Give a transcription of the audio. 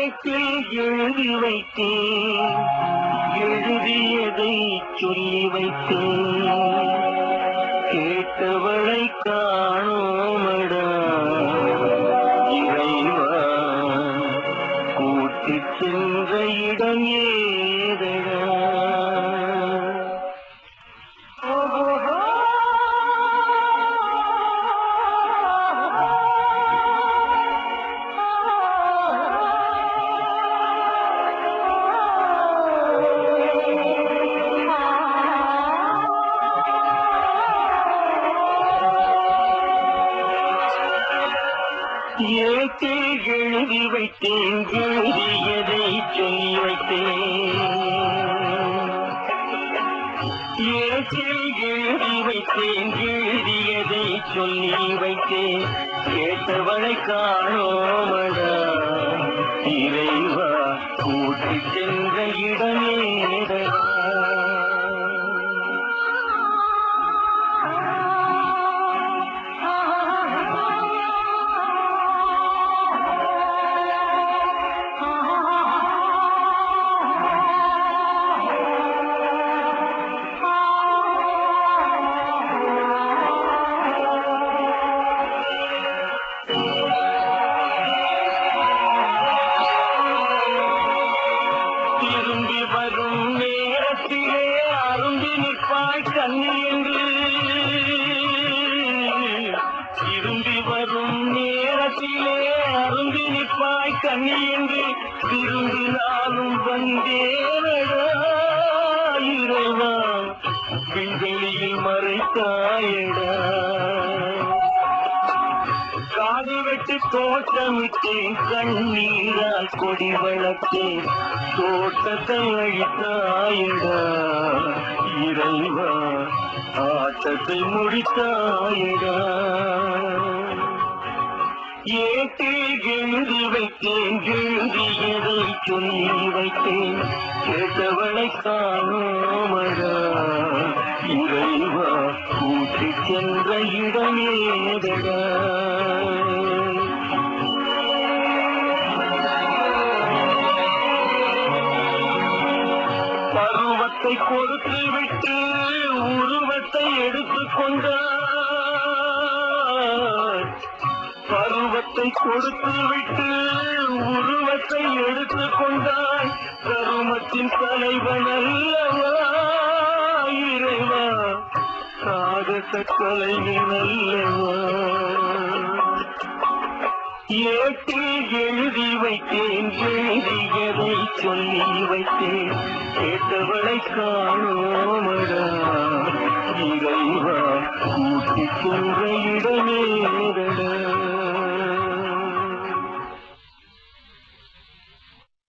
ஏட்டில் எழுதி வைத்தேன், எழுதியதை சொல்லி வைத்தேன், கேட்டவளை காணோமடா இறைவா, கூட்டிச் சென்ற இடம் ஏதடா. ஏட்டில் எழுதி வைத்தேன், எழுதியதை சொல்லி வைத்தேன், ஏட்டில் எழுதி வைத்தேன், எழுதியதை சொல்லி வைத்தேன், கேட்டவளை காணோமடா இறைவா, கூட்டிச் சென்ற இடமேடா. திரும்பி வரும் நேரத்திலே அருந்தி நிற்பாய் கண்ணி என்று, திரும்பி வரும் நேரத்திலே அருந்தி நிற்பாய் கண்ணி என்று, திரும்பினாலும் வந்தேனடா இறைவா, விண்வெளியில் மறைத்தாயடா. காது வெட்டு தோட்டமிட்டேன், கண்ணீரால் கொடி வளர்த்தேன், தோட்டத்தை அழித்தாயடா இறைவா, ஆட்டத்தை முடித்தாயடா. ஏட்டில் எழுதி வைத்தேன், எழுதியதை சொல்லி வைத்தேன், கேட்டவளை காணோமடா இறைவா, கூட்டிச் சென்ற இடமேதடா. பருவத்தை கொடுத்து விட்டு உருவத்தை எடுத்துக் கொண்டார், பருவத்தை கொடுத்து விட்டு உருவத்தை எடுத்துக் கொண்டாய், கருமத்தின் தலைவன் அல்லவா இறைவா, சாகச கலைஞன் அல்லவா. ஏட்டில் எழுதி வைத்தேன், எழுதியதை சொல்லி வைத்தேன், கேட்டவளை காணோமடா இறைவா, கூட்டிச் சென்ற இடமேதடா.